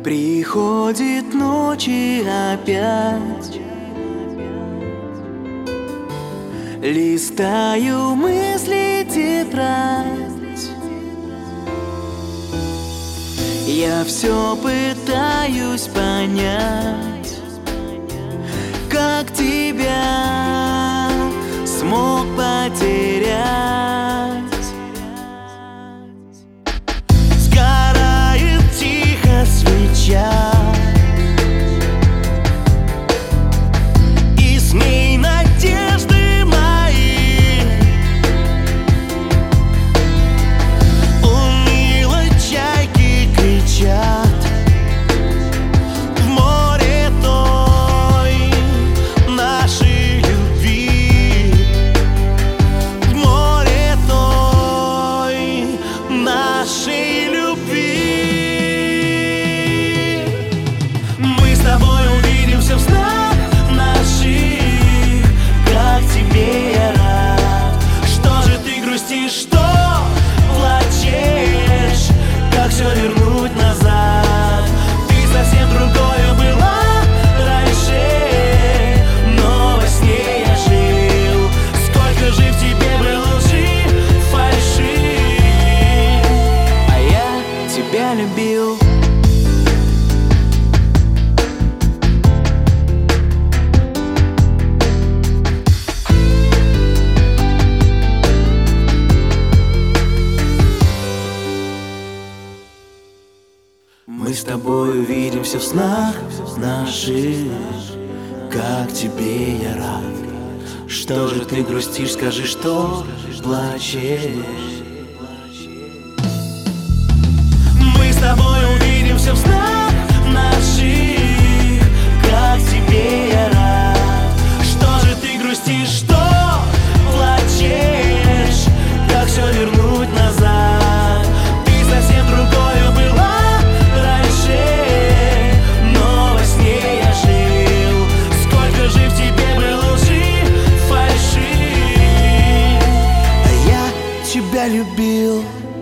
Приходит ночь и опять листаю мысли тетрадь. Я все пытаюсь понять, как тебя смог потерять. Сгорает тихо свеча, и с ней надежды мои. Уныло чайки кричат в море той нашей любви, в море той нашей любви. Мы с тобой увидимся в снах наших, как тебе я рад. Что же ты грустишь, что плачешь, как все вернуть назад? Ты совсем другое была раньше, но во сне я жил. Сколько же в тебе было лжи, фальши, а я тебя любил. Мы с тобой увидимся в снах наших, как тебе я рад. Что же ты грустишь, скажи, что плачешь? Мы с тобой увидимся в снах наших, как тебе я рад. Что же ты грустишь, что плачешь, как все вернуть назад? Ты совсем другое была раньше, но во сне я жил. Сколько же в тебе было лжи, фальши, а я тебя любил.